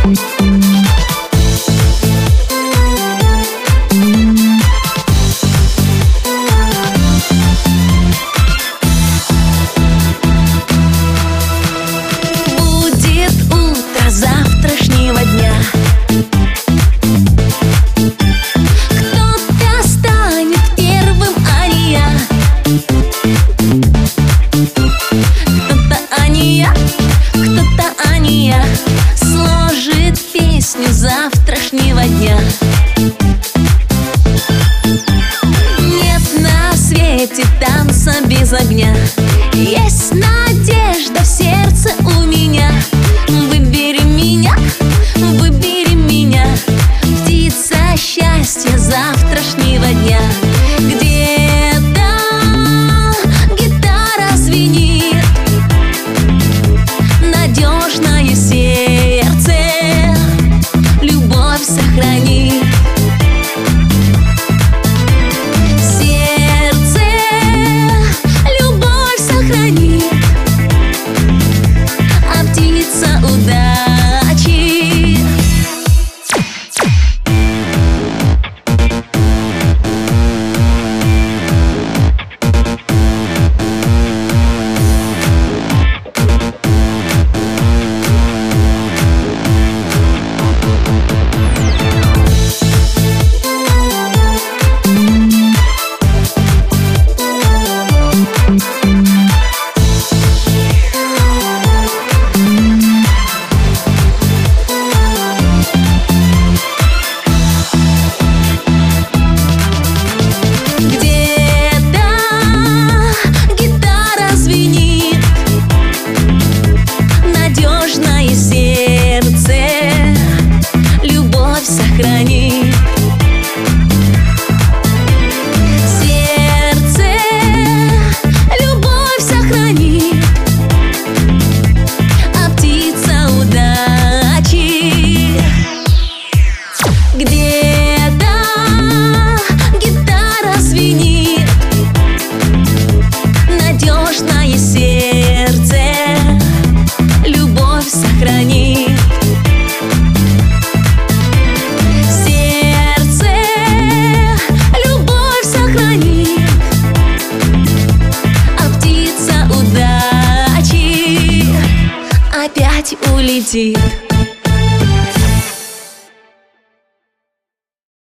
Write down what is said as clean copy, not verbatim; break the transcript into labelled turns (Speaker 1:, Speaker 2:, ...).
Speaker 1: Сложит песню завтрашнего дня. Нет на свете танца без огня. Есть надежда в сердце у меня. Выбери меня, выбери меня, птица счастья завтрашнего дня. Где-то гитара звенит, надежное сердце любовь сохранит. Сердце любовь сохранит, а птица удачи. Сохрани. Сердце любовь сохрани, а птица удачи. Где-то гитара звенит, надежное сердце любовь сохрани. Опять улетит.